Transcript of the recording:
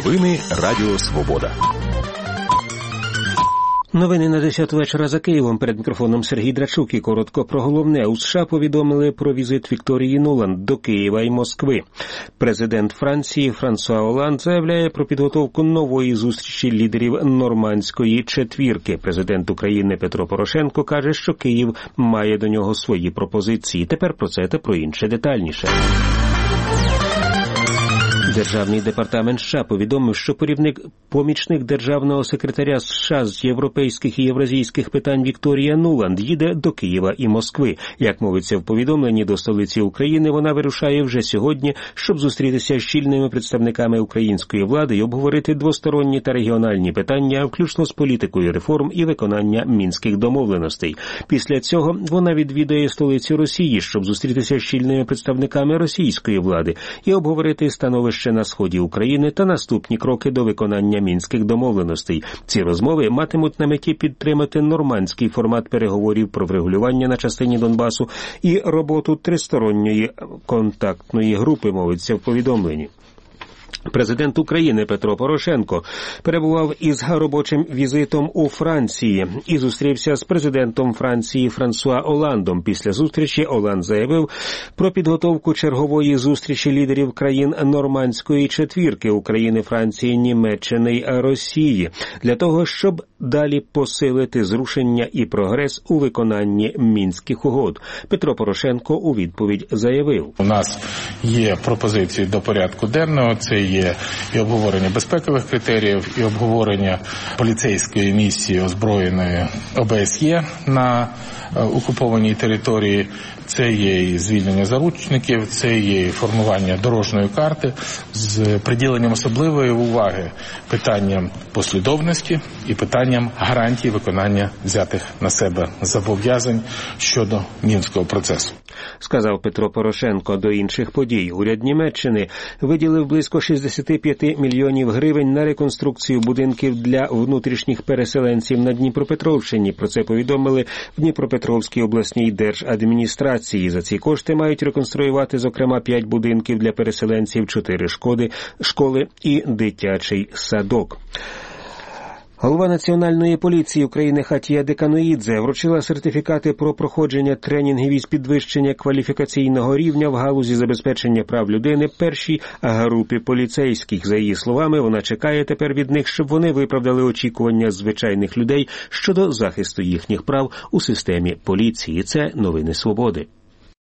Новини Радіо Свобода. Новини на 10 вечора за Києвом. Перед мікрофоном Сергій Драчук і коротко про головне. У США повідомили про візит Вікторії Нуланд до Києва і Москви. Президент Франції Франсуа Оланд заявляє про підготовку нової зустрічі лідерів Нормандської четвірки. Президент України Петро Порошенко каже, що Київ має до нього свої пропозиції. Тепер про це та про інше детальніше. Державний департамент США повідомив, що помічник державного секретаря США з європейських і євразійських питань Вікторія Нуланд їде до Києва і Москви. Як мовиться в повідомленні, до столиці України вона вирушає вже сьогодні, щоб зустрітися з чільними представниками української влади і обговорити двосторонні та регіональні питання, включно з політикою реформ і виконання мінських домовленостей. Після цього вона відвідає столицю Росії, щоб зустрітися з чільними представниками російської влади і обговорити становище на сході України та наступні кроки до виконання мінських домовленостей. Ці розмови матимуть на меті підтримати нормандський формат переговорів про врегулювання на частині Донбасу і роботу тристоронньої контактної групи, мовиться в повідомленні. Президент України Петро Порошенко перебував із робочим візитом у Франції і зустрівся з президентом Франції Франсуа Оландом. Після зустрічі Оланд заявив про підготовку чергової зустрічі лідерів країн Нормандської четвірки – України, Франції, Німеччини й Росії – для того, щоб далі посилити зрушення і прогрес у виконанні Мінських угод. Петро Порошенко у відповідь заявив: у нас є пропозиції до порядку денного, це є і обговорення безпекових критеріїв, і обговорення поліцейської місії озброєної ОБСЄ на окупованій території, це є і звільнення заручників, це є і формування дорожньої карти з приділенням особливої уваги питанням послідовності і питанням гарантій виконання взятих на себе зобов'язань щодо Мінського процесу. Сказав Петро Порошенко. До інших подій. Уряд Німеччини виділив близько 65 мільйонів гривень на реконструкцію будинків для внутрішніх переселенців на Дніпропетровщині. Про це повідомили в Дніпропетровській обласній держадміністрації. За ці кошти мають реконструювати, зокрема, 5 будинків для переселенців, 4 школи і дитячий садок. Голова Національної поліції України Хатія Деканоїдзе вручила сертифікати про проходження тренінгів із підвищення кваліфікаційного рівня в галузі забезпечення прав людини першій групі поліцейських. За її словами, вона чекає тепер від них, щоб вони виправдали очікування звичайних людей щодо захисту їхніх прав у системі поліції. Це новини Свободи.